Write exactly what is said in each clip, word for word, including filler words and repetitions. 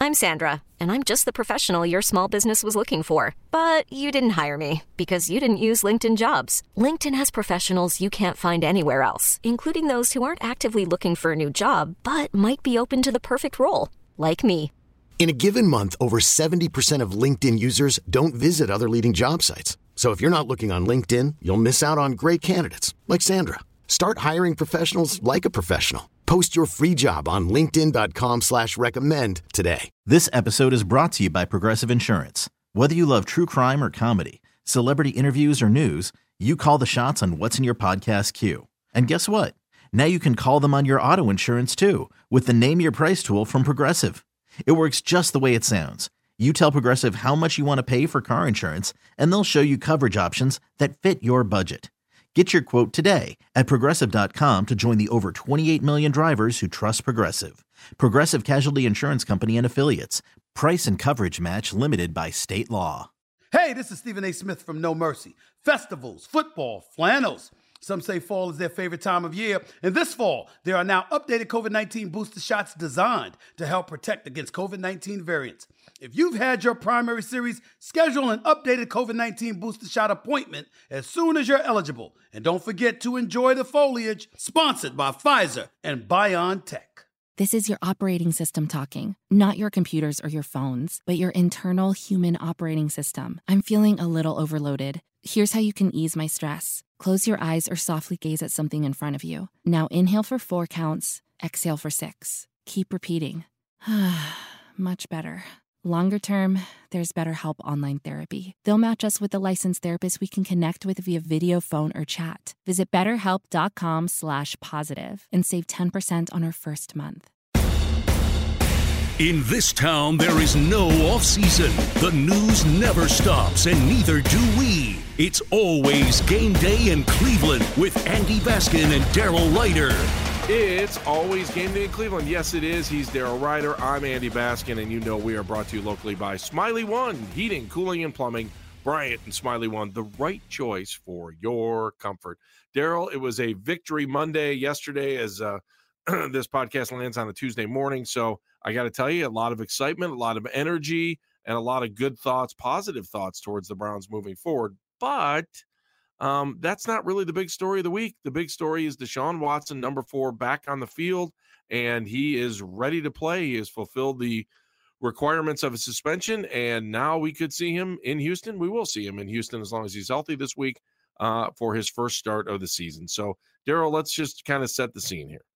I'm Sandra, and I'm just the professional your small business was looking for. But you didn't hire me because you didn't use LinkedIn Jobs. LinkedIn has professionals you can't find anywhere else, including those who aren't actively looking for a new job, but might be open to the perfect role, like me. In a given month, over seventy percent of LinkedIn users don't visit other leading job sites. So if you're not looking on LinkedIn, you'll miss out on great candidates like Sandra. Start hiring professionals like a professional. Post your free job on linkedin dot com slash recommend today. This episode is brought to you by Progressive Insurance. Whether you love true crime or comedy, celebrity interviews or news, you call the shots on what's in your podcast queue. And guess what? Now you can call them on your auto insurance too with the Name Your Price tool from Progressive. It works just the way it sounds. You tell Progressive how much you want to pay for car insurance, and they'll show you coverage options that fit your budget. Get your quote today at progressive dot com to join the over twenty-eight million drivers who trust Progressive. Progressive Casualty Insurance Company and Affiliates. Price and coverage match limited by state law. Hey, this is Stephen A. Smith from No Mercy. Festivals, football, flannels. Some say fall is their favorite time of year. And this fall, there are now updated COVID nineteen booster shots designed to help protect against COVID nineteen variants. If you've had your primary series, schedule an updated COVID nineteen booster shot appointment as soon as you're eligible. And don't forget to enjoy the foliage. Sponsored by Pfizer and BioNTech. This is your operating system talking, not your computers or your phones, but your internal human operating system. I'm feeling a little overloaded. Here's how you can ease my stress. Close your eyes or softly gaze at something in front of you. Now inhale for four counts, exhale for six. Keep repeating. Much better. Longer term, there's BetterHelp Online Therapy. They'll match us with a licensed therapist we can connect with via video, phone, or chat. Visit betterhelp.com slash positive and save ten percent on our first month. In this town, there is no off-season. The news never stops, and neither do we. It's always game day in Cleveland with Andy Baskin and Daryl Ryder. It's always game day in Cleveland. Yes, it is. He's Daryl Ryder. I'm Andy Baskin, and you know we are brought to you locally by Smiley One, heating, cooling, and plumbing. Bryant and Smiley One, the right choice for your comfort. Daryl, it was a victory Monday yesterday as uh, this podcast lands on a Tuesday morning, so I got to tell you, a lot of excitement, a lot of energy, and a lot of good thoughts, positive thoughts towards the Browns moving forward. But um, that's not really the big story of the week. The big story is Deshaun Watson, number four, back on the field, and he is ready to play. He has fulfilled the requirements of a suspension, and now we could see him in Houston. We will see him in Houston as long as he's healthy this week uh, for his first start of the season. So, Daryl, let's just kind of set the scene here.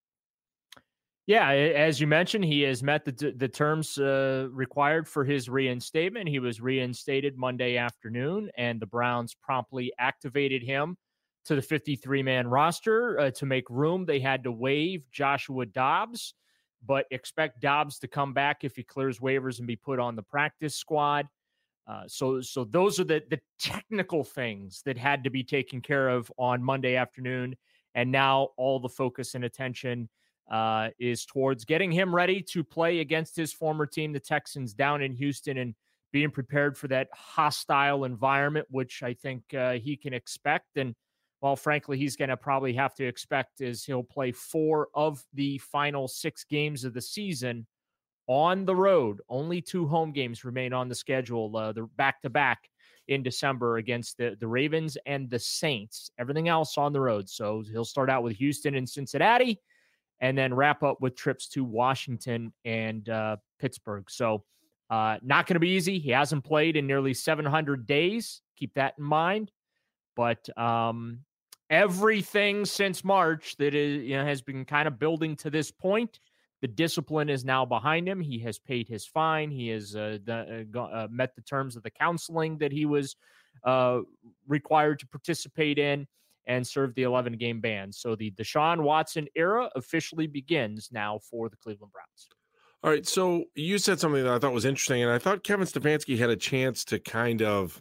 Yeah, as you mentioned, he has met the the terms uh, required for his reinstatement. He was reinstated Monday afternoon, and the Browns promptly activated him to the fifty-three man roster. Uh, to make room, they had to waive Joshua Dobbs, but expect Dobbs to come back if he clears waivers and be put on the practice squad. Uh, so, so those are the the technical things that had to be taken care of on Monday afternoon, and now all the focus and attention uh, is towards getting him ready to play against his former team, the Texans, down in Houston, and being prepared for that hostile environment, which I think uh, he can expect. And, well, frankly, he's going to probably have to expect is he'll play four of the final six games of the season on the road. Only two home games remain on the schedule, uh, the back-to-back in December against the, the Ravens and the Saints. Everything else on the road. So he'll start out with Houston and Cincinnati, and then wrap up with trips to Washington and uh, Pittsburgh. So uh, not going to be easy. He hasn't played in nearly seven hundred days. Keep that in mind. But um, everything since March that is, you know, has been kind of building to this point, the discipline is now behind him. He has paid his fine. He has uh, the, uh, uh, met the terms of the counseling that he was uh, required to participate in, and serve the eleven game ban. So the Deshaun Watson era officially begins now for the Cleveland Browns. All right, so you said something that I thought was interesting, and I thought Kevin Stefanski had a chance to kind of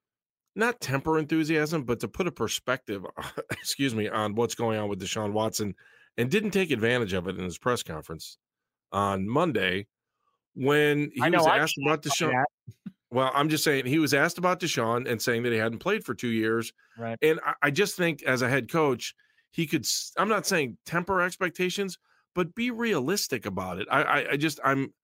not temper enthusiasm, but to put a perspective, excuse me, on what's going on with Deshaun Watson, and didn't take advantage of it in his press conference on Monday when he know, was I asked about Deshaun. Well, I'm just saying he was asked about Deshaun and saying that he hadn't played for two years. Right. And I, I just think as a head coach, he could, I'm not saying temper expectations, but be realistic about it. I, I, I just, I'm,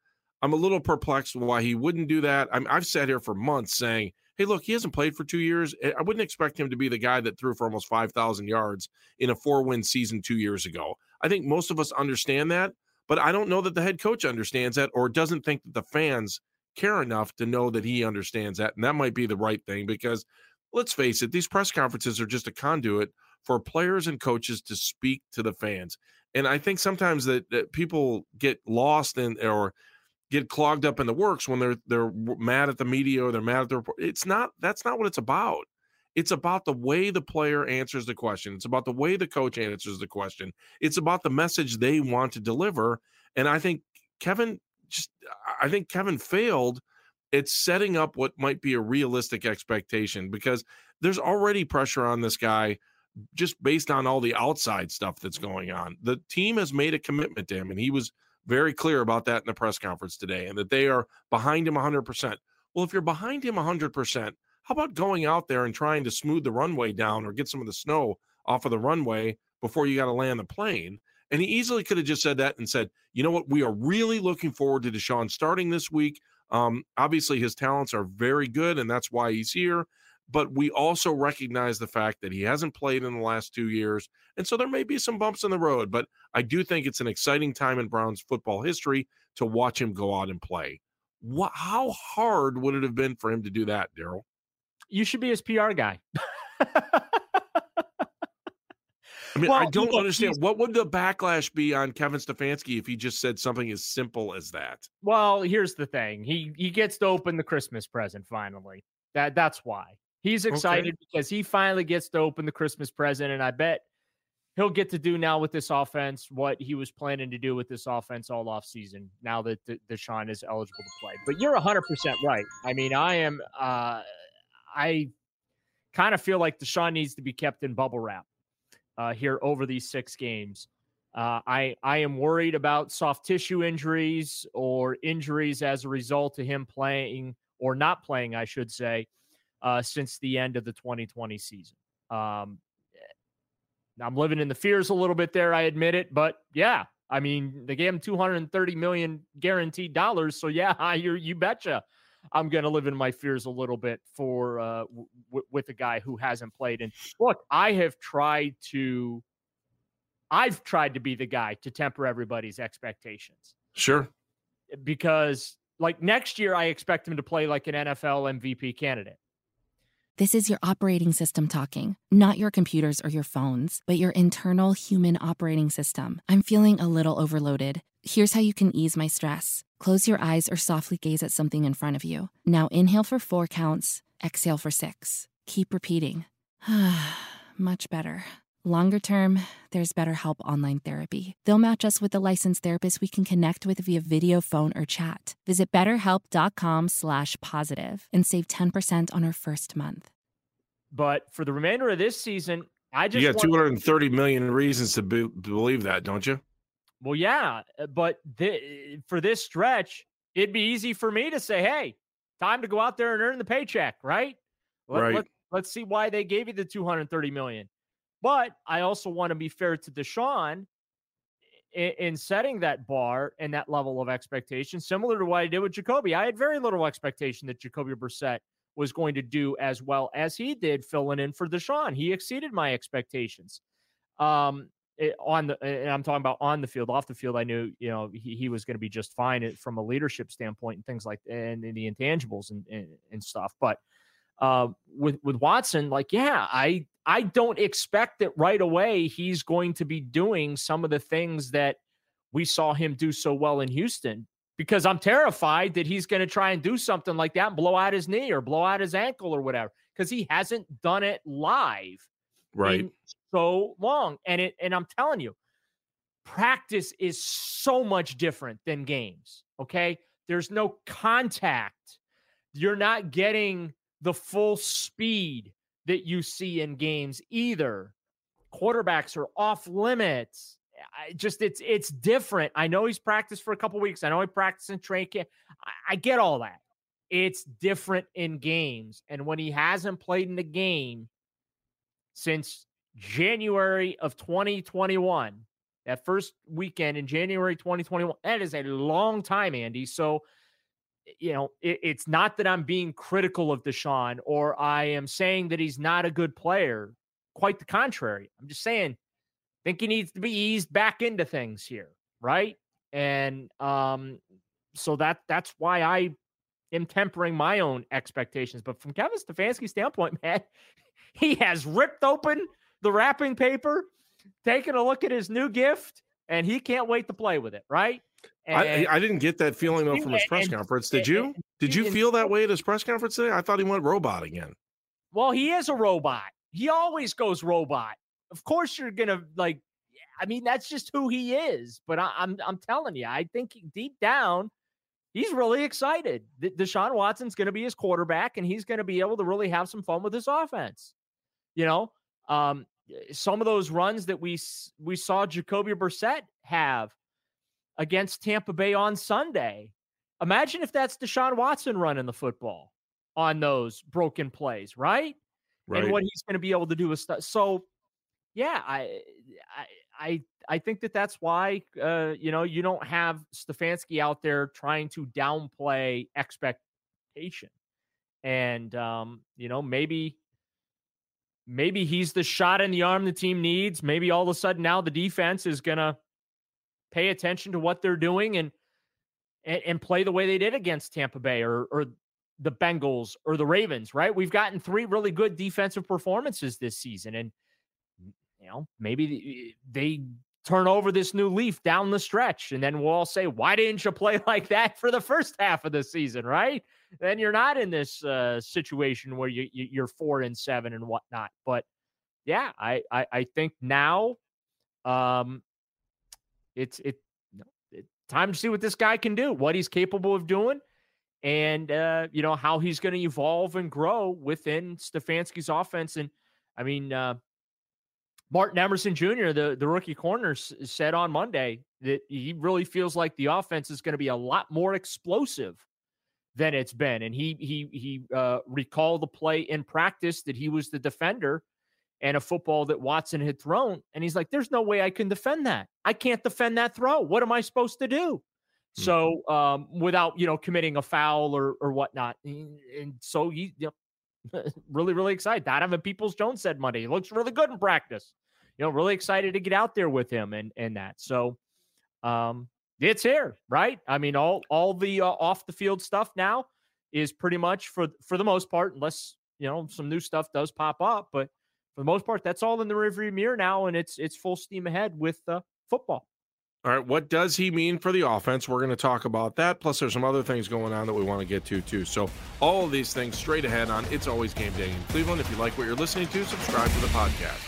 I'm a little perplexed why he wouldn't do that. I'm, I've sat here for months saying, hey, look, he hasn't played for two years. I wouldn't expect him to be the guy that threw for almost five thousand yards in a four-win season two years ago. I think most of us understand that, but I don't know that the head coach understands that or doesn't think that the fans care enough to know that he understands that. And that might be the right thing because, let's face it, these press conferences are just a conduit for players and coaches to speak to the fans. And I think sometimes that, that people get lost in or get clogged up in the works when they're they're mad at the media or they're mad at the report. It's not that's not what it's about. It's about the way the player answers the question. It's about the way the coach answers the question. It's about the message they want to deliver. And I think Kevin just I think Kevin failed at setting up what might be a realistic expectation because there's already pressure on this guy just based on all the outside stuff that's going on. The team has made a commitment to him, and he was very clear about that in the press conference today, and that they are behind him one hundred percent. Well, if you're behind him one hundred percent, how about going out there and trying to smooth the runway down or get some of the snow off of the runway before you got to land the plane? And he easily could have just said that and said, you know what, we are really looking forward to Deshaun starting this week. Um, obviously, his talents are very good, and that's why he's here. But we also recognize the fact that he hasn't played in the last two years. And so there may be some bumps in the road, but I do think it's an exciting time in Browns football history to watch him go out and play. What, how hard would it have been for him to do that, Daryl? You should be his P R guy. I mean, well, I don't look, understand. What would the backlash be on Kevin Stefanski if he just said something as simple as that? Well, here's the thing. He he gets to open the Christmas present finally. That That's why. He's excited okay. because he finally gets to open the Christmas present, and I bet he'll get to do now with this offense what he was planning to do with this offense all offseason now that D- Deshaun is eligible to play. But you're one hundred percent right. I mean, I am uh, – I kind of feel like Deshaun needs to be kept in bubble wrap uh, here over these six games. Uh, I, I am worried about soft tissue injuries or injuries as a result of him playing or not playing, I should say, Uh, since the end of the twenty twenty season. Um, I'm living in the fears a little bit there, I admit it, but yeah, I mean, they gave him two hundred thirty million dollars guaranteed dollars. So yeah, you you betcha I'm going to live in my fears a little bit for uh, w- with a guy who hasn't played. And look, I have tried to, I've tried to be the guy to temper everybody's expectations. Sure. Because like next year, I expect him to play like an N F L M V P candidate. This is your operating system talking, not your computers or your phones, but your internal human operating system. I'm feeling a little overloaded. Here's how you can ease my stress. Close your eyes or softly gaze at something in front of you. Now inhale for four counts, exhale for six. Keep repeating. Much better. Longer term, there's BetterHelp Online Therapy. They'll match us with a licensed therapist we can connect with via video, phone, or chat. Visit betterhelp.com slash positive and save ten percent on our first month. But for the remainder of this season, I just You got want- two hundred thirty million reasons to be- believe that, don't you? Well, yeah, but th- for this stretch, it'd be easy for me to say, hey, time to go out there and earn the paycheck, right? Let, Right. Let, let's see why they gave you the two hundred thirty million dollars. But I also want to be fair to Deshaun in, in setting that bar and that level of expectation, similar to what I did with Jacoby. I had very little expectation that Jacoby Brissett was going to do as well as he did filling in for Deshaun. He exceeded my expectations. Um, it, on the, and I'm talking about on the field. Off the field, I knew, you know, he, he was going to be just fine from a leadership standpoint and things like and, and the intangibles and, and, and stuff. But uh, with with Watson, like, yeah, I I don't expect that right away he's going to be doing some of the things that we saw him do so well in Houston, because I'm terrified that he's going to try and do something like that and blow out his knee or blow out his ankle or whatever, because he hasn't done it live right in so long. And it and I'm telling you, practice is so much different than games. Okay, there's no contact. You're not getting the full speed that you see in games either. Quarterbacks are off limits. I just it's it's different. I know he's practiced for a couple weeks. I know he practiced in training camp. I, I get all that. It's different in games. And when he hasn't played in the game since January of twenty twenty-one, that first weekend in January twenty twenty-one, that is a long time, Andy. So, you know, it, it's not that I'm being critical of Deshaun or I am saying that he's not a good player. Quite the contrary. I'm just saying, I think he needs to be eased back into things here, right? And um, so that that's why I am tempering my own expectations. But from Kevin Stefanski's standpoint, man, he has ripped open the wrapping paper, taken a look at his new gift, and he can't wait to play with it, right? And, I, I didn't get that feeling, though, from his press and, conference. Did you? Did you feel that way at his press conference today? I thought he went robot again. Well, he is a robot. He always goes robot. Of course you're going to, like, I mean, that's just who he is. But I, I'm I'm telling you, I think deep down, he's really excited. Deshaun Watson's going to be his quarterback, and he's going to be able to really have some fun with his offense. You know, um, some of those runs that we we saw Jacoby Brissett have against Tampa Bay on Sunday. Imagine if that's Deshaun Watson running the football on those broken plays, right? Right. And what he's going to be able to do is stuff. So, yeah, I, I, I, I think that that's why, uh, you know, you don't have Stefanski out there trying to downplay expectation, and um, you know, maybe, maybe he's the shot in the arm the team needs. Maybe all of a sudden now the defense is going to pay attention to what they're doing and, and and play the way they did against Tampa Bay or or. the Bengals or the Ravens, right? We've gotten three really good defensive performances this season. And, you know, maybe they turn over this new leaf down the stretch. And then we'll all say, why didn't you play like that for the first half of the season, right? Then you're not in this uh, situation where you, you, you're four and seven and whatnot. But yeah, I, I, I think now um, it's, it, it time to see what this guy can do, what he's capable of doing. And, uh, you know, how he's going to evolve and grow within Stefanski's offense. And, I mean, uh, Martin Emerson Junior, the, the rookie corner, s- said on Monday that he really feels like the offense is going to be a lot more explosive than it's been. And he he he uh, recalled the play in practice that he was the defender and a football that Watson had thrown. And he's like, there's no way I can defend that. I can't defend that throw. What am I supposed to do? So um, without, you know, committing a foul or or whatnot. And, and so he you know, really, really excited. Donovan Peoples-Jones said Monday, he looks really good in practice. You know, really excited to get out there with him and, and that. So um, it's here, right? I mean, all all the uh, off the field stuff now is pretty much for, for the most part, unless, you know, some new stuff does pop up. But for the most part, that's all in the rearview mirror now. And it's, it's full steam ahead with uh, football. All right, what does he mean for the offense? We're going to talk about that. Plus, there's some other things going on that we want to get to, too. So all of these things straight ahead on It's Always Game Day in Cleveland. If you like what you're listening to, subscribe to the podcast.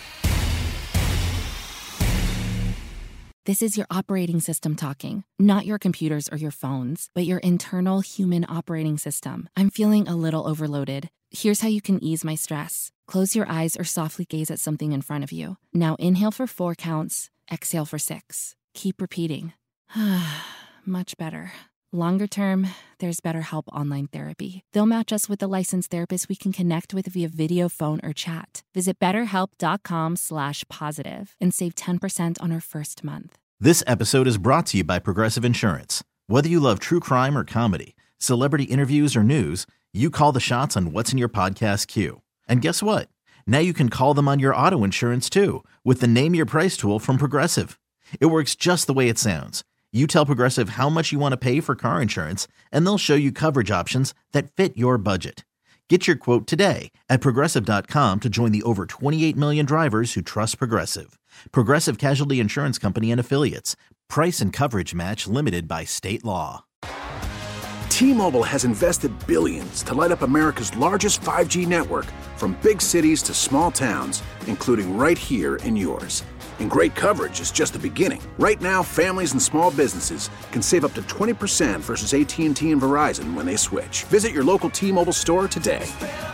This is your operating system talking, not your computers or your phones, but your internal human operating system. I'm feeling a little overloaded. Here's how you can ease my stress. Close your eyes or softly gaze at something in front of you. Now inhale for four counts, exhale for six. Keep repeating. Much better. Longer term, there's BetterHelp Online Therapy. They'll match us with a licensed therapist we can connect with via video, phone, or chat. Visit betterhelp.com slash positive and save ten percent on our first month. This episode is brought to you by Progressive Insurance. Whether you love true crime or comedy, celebrity interviews or news, you call the shots on what's in your podcast queue. And guess what? Now you can call them on your auto insurance too with the Name Your Price tool from Progressive. It works just the way it sounds. You tell Progressive how much you want to pay for car insurance, and they'll show you coverage options that fit your budget. Get your quote today at Progressive dot com to join the over twenty-eight million drivers who trust Progressive. Progressive Casualty Insurance Company and Affiliates. Price and coverage match limited by state law. T-Mobile has invested billions to light up America's largest five G network, from big cities to small towns, including right here in yours. And great coverage is just the beginning. Right now, families and small businesses can save up to twenty percent versus A T and T and Verizon when they switch. Visit your local T-Mobile store today.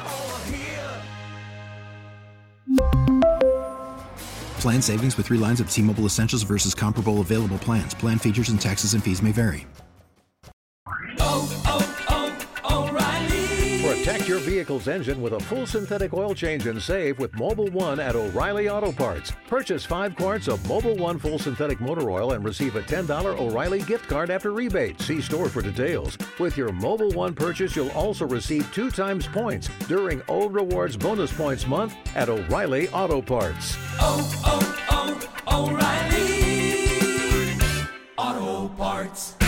Plan savings with three lines of T-Mobile Essentials versus comparable available plans. Plan features and taxes and fees may vary. Oh, oh, oh, O'Reilly. Protect your vehicle's engine with a full synthetic oil change and save with Mobil one at O'Reilly Auto Parts. Purchase five quarts of Mobil one full synthetic motor oil and receive a ten dollars O'Reilly gift card after rebate. See store for details. With your Mobil one purchase, you'll also receive two times points during O Rewards Bonus Points Month at O'Reilly Auto Parts. Oh, oh, oh, O'Reilly Auto Parts.